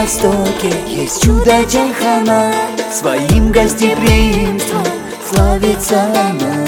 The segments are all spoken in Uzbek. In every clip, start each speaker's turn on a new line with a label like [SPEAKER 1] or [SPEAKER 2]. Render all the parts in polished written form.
[SPEAKER 1] Востоке есть чудо Чайхана, своим гостеприимством славится она.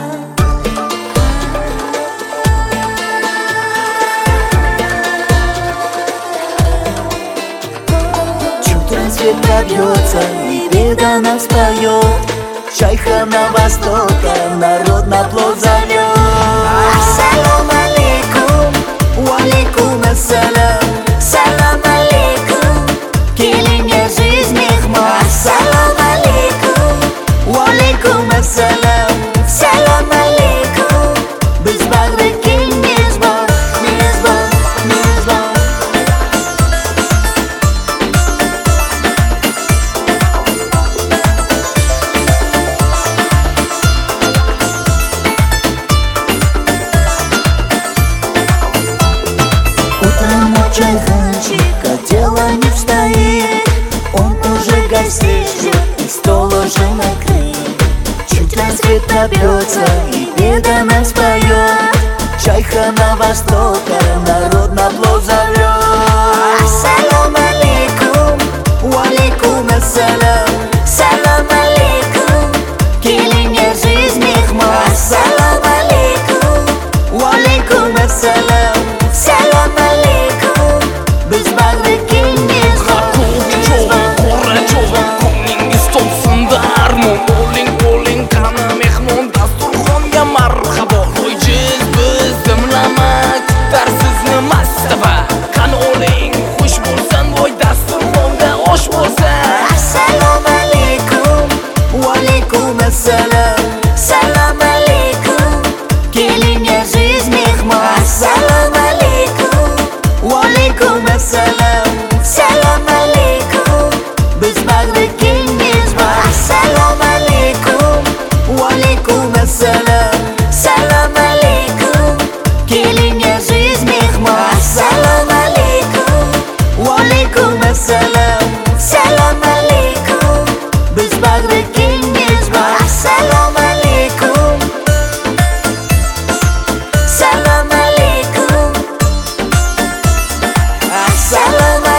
[SPEAKER 1] Свет пробьется и беда нас поет. Чайхана Востока народ на плов зовет. Ассалам алейкум, уалейкум ассалам. Салам алейкум, келине жизнь мехман. Ассалам алейкум, уалейкум ассалам. Салам алейкум, biz bag'ri keng mezbon, mezbon, mezbon. Утром у чайханчика дело не встает, он уже гостей ждет и стол уже накрыт. Чуть рассвет пробьется и беда нас поет. Чайхана Востока народ на плов зовет. Ассалам алейкум, уалейкум ассалам. Салам алейкум, келине жизнь мехман. Ассалам алейкум, уалейкум ассалам. Салам алейкум, biz bag'ri keng mezbon.
[SPEAKER 2] Ko'nglingiz to'lsin darmon. Bo'ling qani mehmon, dasturxonga marhabo. Qo'yjiz biz dimlamak, kutar sizni mastava. Qani oling, xush bo'lsin, voy dasturxonda osh bo'lsin.
[SPEAKER 1] Assalomu alaykum, va alaykum assalom. Salom alaykum, kelinga жизнь mehmon. Assalomu alaykum, va alaykum assalom. Salom alaykum, biz bag'ri keng mezbon. Assalomu alaykum, va alaykum assalom. Salom alaykum, kelinga жизнь mehmon. Assalomu alaykum, va alaykum assalom. Salom alaykum, biz bag'ri keng mezbon. Assalomu alaykum, salom alaykum, assalomu